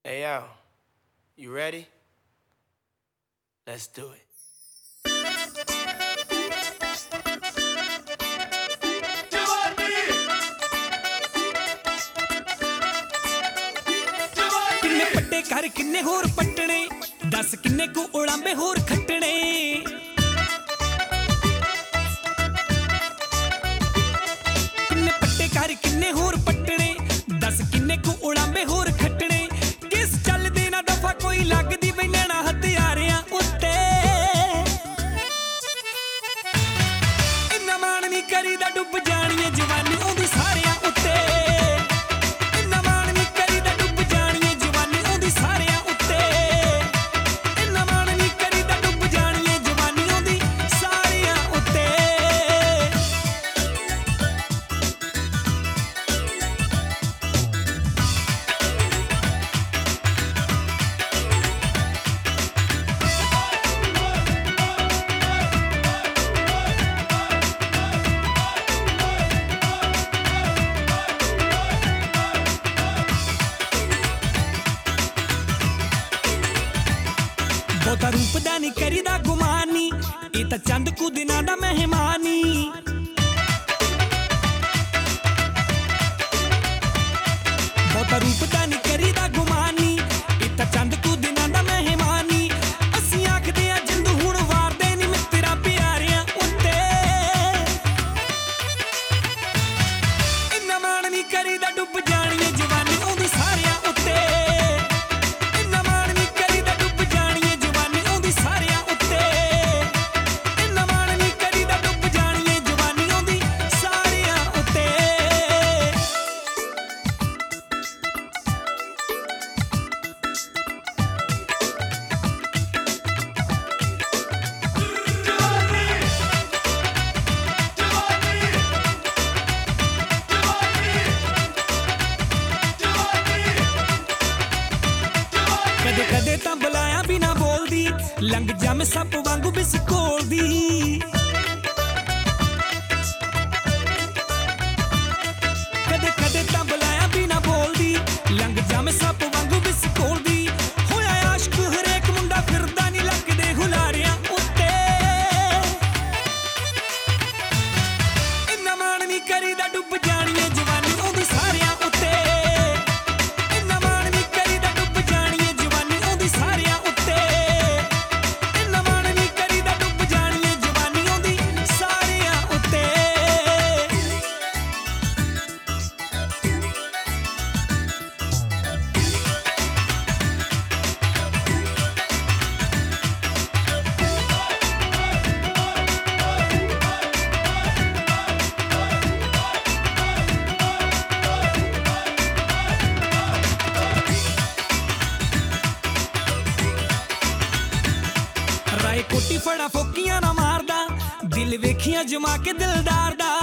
Hey yo, you ready? Let's do it. किन्ने पट्टे घर किन्ने होर पट्टने दस किन्ने को उड़ांबे होर खट्टने किन्ने पट्टे घर किन्ने होर पट्टने दस किन्ने को उड़ांबे होर खट्टने किस चलदे ना दफा कोई लगदी बैठना हथियारियां उत्ते इन्ना मान नहीं करीदा डुब जानी है जवानी ओंदी सारियां उत्ते बहुता रूप दा नहीं करीदा गुमानी ये तां चंद कु दिनां दा मेहमानी बहुता रूप दा नहीं करीदा गुमानी ये तां चंद कु दिनां दा मेहमानी असीं आखदे आ जिंदू हुण वारदे नी मित्तरां प्यारियां उत्ते इन्ना मान नहीं करीदा डुब जानी है जवानी ओंदी सारियां उत्ते कदे कदे तां बुलाया भी ना बोलदी लंघ जा मैं सप वांगू बिसकोलदी कदे कदे तां बुलाया भी ना बोलदी लंघ जा मैं सप वांगू बिसकोलदी होया आशिक हरेक मुंडा फिरदा नी लगदे हुलारियां उत्ते इन्ना मान नी करीदा डुब जानी है जवानी ओंदी सारियां उत्ते राय कोटी फड़ा फोकियां ना मारदा दिल वेखियां जमा के दिलदार दा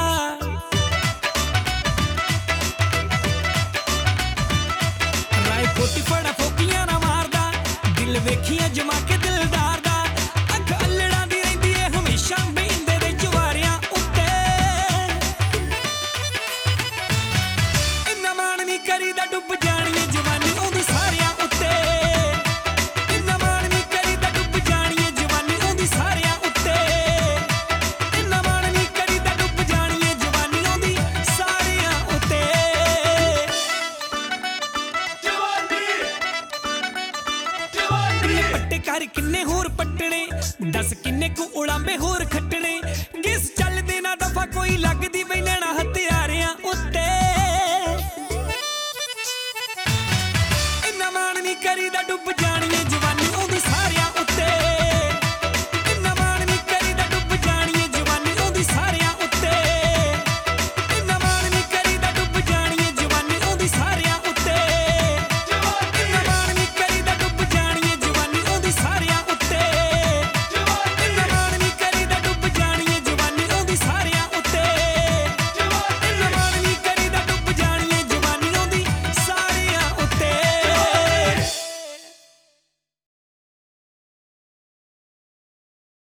राय कोटी फड़ा फोकियां ना मारदा दिल वेखियां जमा के दिलदार दा अख अल्लड़ा दी रहिंदी है हमेशा बेंदे दे जवारियां उत्ते इन्ना मान नहीं करीदा डुब जानी है जवानी ओंदी सारियां उत्ते घर किन्ने होर पट्टने दस किन्ने को उड़ांबे होर खट्टने किस चलदे ना दफा कोई लगदी बैठना